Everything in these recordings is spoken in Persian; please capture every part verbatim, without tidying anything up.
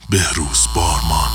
بهروز بارمان.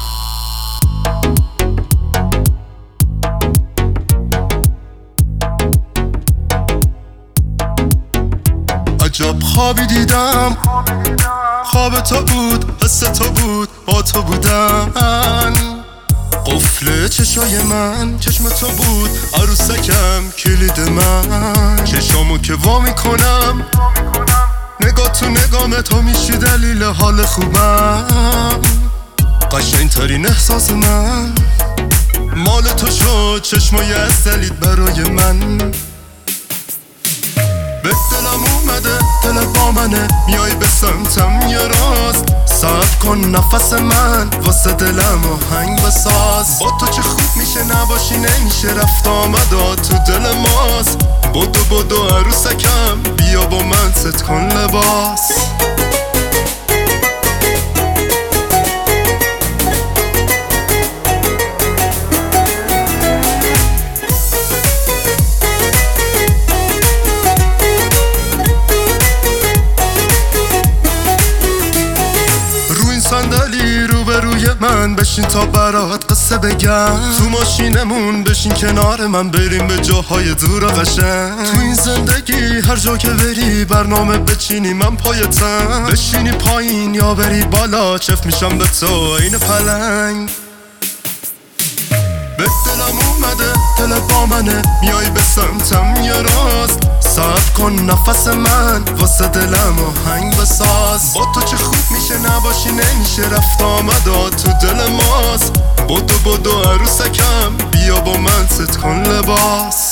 عجب خوابی دیدم، خواب تو بود، حس تو بود، با تو بودن. قفل چشای من چشم تو بود، عروسکم کلید من. چشامو که وا میکنم، نگاه تو نگاه تو میشی دلیل حال خوبم. قشنگ ترین احساس من مال تو شد، چشمای اصلیت برای من. به دلم اومده، دل با منه، میای به سمتم یه راست. صبر کن نفس من، واسه دلم آهنگ بساز. با تو چه خوب میشه، نباشی نمیشه، رفت آمدا تو دل ماست. بدو بدو عروسکم، بیا با من ست کن لباس. صندلی روبروی من بشین تا برات قصه بگم. تو ماشینمون بشین کنار من، بریم به جاهای دور و قشنگ. تو این زندگی هر جا که بری برنامه بچینی، من پایتم. بشینی پایین یا بری بالا، چف میشم به تو این پلنگ. به دلم اومده، دل با منه، میای به سمتم یه راست. صبر کن نفس من، واسه دلم آهنگ بساز. با تو چه خوب میشه، نباشی نمیشه، رفت آمدا تو دل ماست. بدو بدو عروسکم، بیا با من ست کن لباس.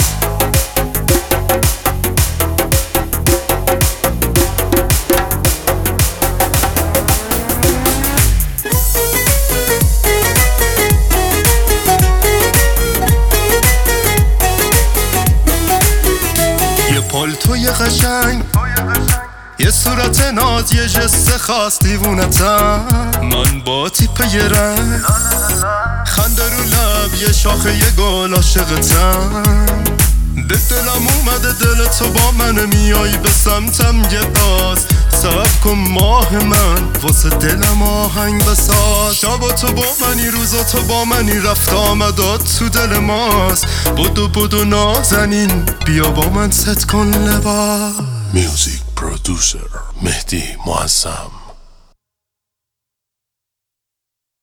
پالتوی قشنگ، یه صورت ناز، یه جست خاص، دیوونتم من با تیپ یه رنگ. خنده رو لب، یه شاخه یه گل، عاشقتم. به دلم اومده، دل تو با من، میایی به سمتم یه باز. صبر کن ماه من، واسه دلم آهنگ بساز. شبا تو با منی، روزا تو با منی، رفت آمدات تو دل ماست. بدو بدو نازنین، بیا با من ست کن لباس. میوزیک پرودوسر مهدی معظم.